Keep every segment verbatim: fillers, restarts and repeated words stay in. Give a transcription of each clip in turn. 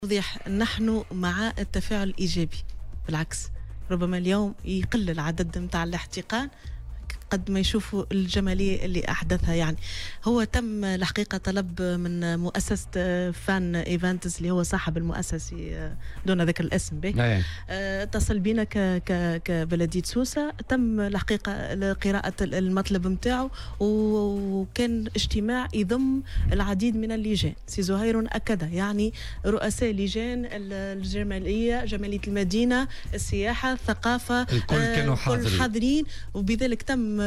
توضيح نحن مع التفاعل الإيجابي. بالعكس ربما اليوم يقل العدد متاع الاحتقان قد ما يشوفوا الجمالية اللي أحدثها. يعني هو تم الحقيقة طلب من مؤسسة فان ايفنتس اللي هو صاحب المؤسسة دون ذكر الاسم به، اتصل بنا كبلدية سوسة. تم الحقيقة قراءة المطلب متاعه وكان اجتماع يضم العديد من اللجان. سي زهير أكد يعني رؤساء لجان الجمالية، جمالية المدينة، السياحة، الثقافة، الكل كانوا حاضرين، وبذلك تم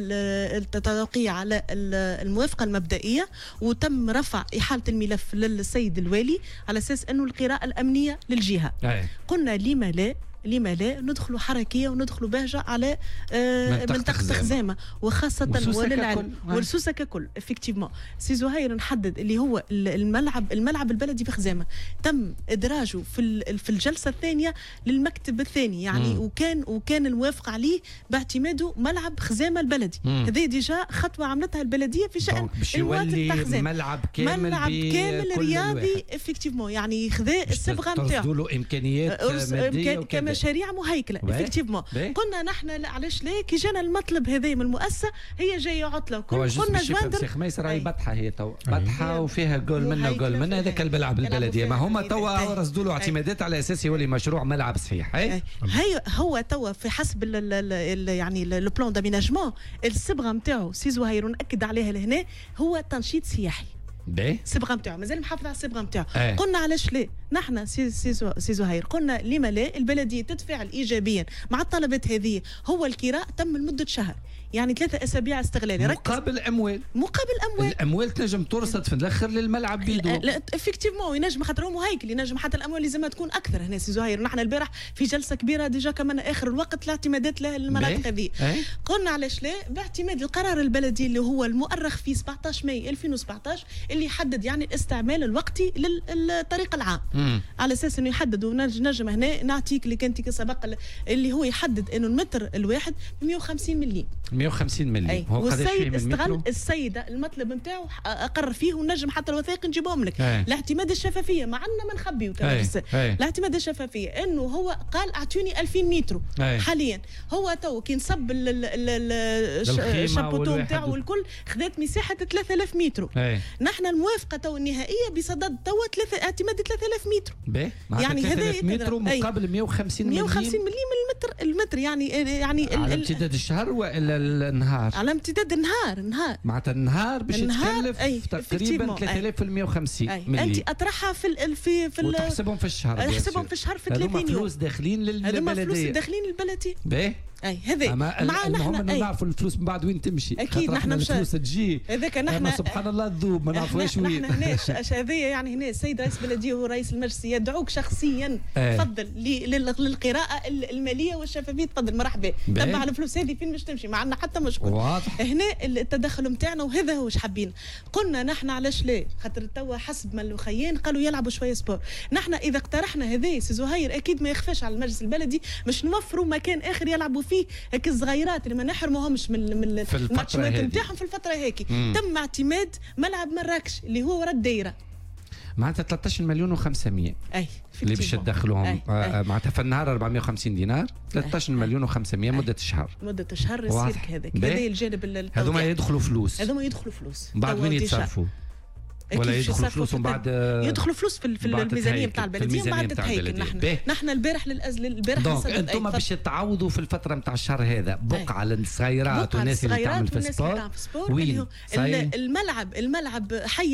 التوقيع على الموافقة المبدئية وتم رفع إحالة الملف للسيد الوالي على أساس أنه القراءة الأمنية للجهة. أي. قلنا لما لا لما لا ندخلوا حركيه وندخلوا بهجه على آه منطقه خزامه وخاصه وللعلم والسوسه ككل. افكتيفمون سي زهير نحدد اللي هو الملعب الملعب البلدي في خزامه تم ادراجه في في الجلسه الثانيه للمكتب الثاني يعني مم. وكان وكان الموافق عليه باعتماده ملعب خزامه البلدي. هذه ديجا خطوه عملتها البلديه في شان المواطن. ملعب كامل ملعب كامل رياضي افكتيفمون يعني خذا الصبغه نتاعو له امكانيات ماديه وكذا مشاريع مهيكله. افكتيفمون قلنا نحن علاش لا كي جانا المطلب هذا من المؤسسه هي جايه عطله قلنا جواندر خميس راهي بطحه هي تو بطحه وفيها جول منا وجول منا. هذاك الملعب البلديه ما هما توا رصدوا له اعتمادات على اساس يولي مشروع ملعب صحيح. هي هو توا في حسب ال ال يعني البلان داميناجمون الصبغه نتاعو سي زهير ناكد عليها لهنا هو تنشيط سياحي. الصبغه نتاعو مازال محافظ على الصبغه نتاعو. قلنا علاش لا نحن سي سي سي زهير قلنا لما لا البلديه تتفاعل ايجابيا مع الطلبات هذه. هو الكراء تم لمده شهر يعني ثلاثة أسابيع استغلالي مقابل أموال مقابل أموال الأموال تنجم ترصد في الآخر للملعب بيدو. لا افكتيفمون ينجم خاطر هو مهيكل ينجم حتى الأموال لازم تكون أكثر. هنا سي زهير نحن البارح في جلسة كبيرة ديجا كمان آخر الوقت الاعتمادات للمناطق هذه. قلنا علاش لا باعتماد القرار البلدي اللي هو المؤرخ في سبعطاش ماي ألفين وسبعطاش اللي يحدد يعني الاستعمال الوقتي للطريق العام مم. على اساس انه يحدد ونجم هنا نعطيك اللي كنت سبق اللي هو يحدد انه المتر الواحد مئة وخمسين مليم مئة وخمسين مليم. هو والسيد استغل السيده المطلب نتاعو اقر فيه ونجم حتى الوثائق نجيبهم لك. الاعتماد الشفافيه مع عندنا ما نخبيو كمان الاعتماد الشفافيه انه هو قال اعطوني ألفين متر. حاليا هو تو كي نصب الشابوتو نتاعو والكل خذات مساحه ثلاثة آلاف متر. نحن الموافقه تو النهائيه بصدد تو ثلاثه اعتماد ثلاثة آلاف متر. يعني هذا متر مقابل مئة وخمسين مليم. مئة وخمسين مليم المتر المتر يعني يعني على امتداد الشهر ولا النهار؟ على امتداد النهار نهار معناتها النهار باش يتكلف تقريبا ثلاثة آلاف ومئة وخمسين مليم. انت اطرحها في في في وتحسبهم في الشهر. تحسبهم في الشهر في ثلاثين يوم. هذوما فلوس داخلين للبلديه. هذوما فلوس داخلين للبلديه. باهي اي هذا مع المهم انه نعرفوا الفلوس من بعد وين تمشي. اكيد نحن الفلوس تجي هذاك نحن سبحان الله تذوب ما نعرفوش وين. نحن هنا هذايا يعني هنا السيد رئيس البلديه وهو رئيس المجلس يدعوك شخصيا تفضل للقراءه الماليه والشفافيه. تفضل مرحبا تبع الفلوس هذه فين باش تمشي. ما عندنا حتى مشكل واضح. هنا التدخل نتاعنا وهذا هو واش حابين. قلنا نحن علاش لا خاطر توا حسب ما الخيان قالوا يلعبوا شويه سبور. نحن اذا اقترحنا هذا سي زهير اكيد ما يخفاش على المجلس البلدي باش نوفروا مكان اخر يلعبوا فيه هيك الصغيرات اللي ما نحرموهمش من من الماتشات نتاعهم في الفتره هيك. تم اعتماد ملعب مراكش اللي هو ورا الدايره معناتها ثلاثة عشر مليون وخمسمائة اي اللي باش تدخلوهم معناتها في النهار أربعمائة وخمسين دينار ثلاثة عشر مليون وخمسمائة مده شهر. مده شهر يصير هذاك هذا الجانب. هذوما يدخلوا فلوس هذوما يدخلوا فلوس بعد وين يتصرفوا ولا يدخلوا فلوس ومن بعد يدخلوا فلوس في, في الميزانيه نتاع البلديه ومن بعد تتهيكل. نحن نحن البارح للازل البارح دونك انتم باش تعوضوا في الفتره نتاع الشهر هذا بقعه للصغيرات والناس اللي تعمل في السبور. وين الملعب الملعب حي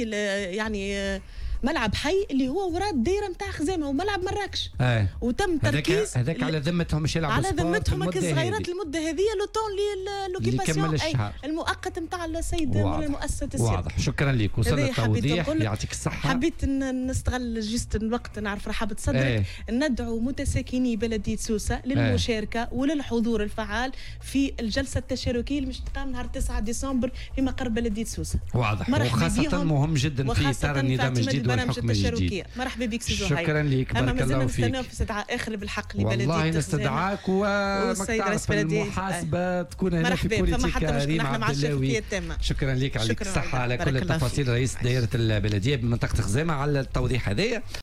يعني ملعب حي اللي هو وراء الدايره نتاع خزامه وملعب مراكش. آه. وتم تركيز هذاك على ذمتهم مش يلعبوا على ذمتهم الصغيرات المده هذه لو طون لوكيباسيون المؤقت نتاع السيد المؤسسه السير. واضح. شكرا لك وصل التوضيح يعطيك الصحه. حبيت نستغل جست الوقت نعرف رحابه صدرك آه. ندعو متساكني بلديه سوسه للمشاركه آه. وللحضور الفعال في الجلسه التشاركيه اللي مش تقام نهار تسعة ديسمبر في مقر بلديه سوسه. واضح. وخاصه مهم جدا في اطار النظام الجديد والحكم الجديد. مرحبا بك سي زهير. شكرا لك بارك الله فيك. اما في استدعاء اخر بالحق لبلديه والله نستدعاك ومكتعرف المحاسبه تكون هنا في بوليتيكا ريم عبد اللاوي. شكرا لك عليك الصحه على كل التفاصيل رئيس دائره البلديه بمنطقه خزامه على التوضيح هذايا.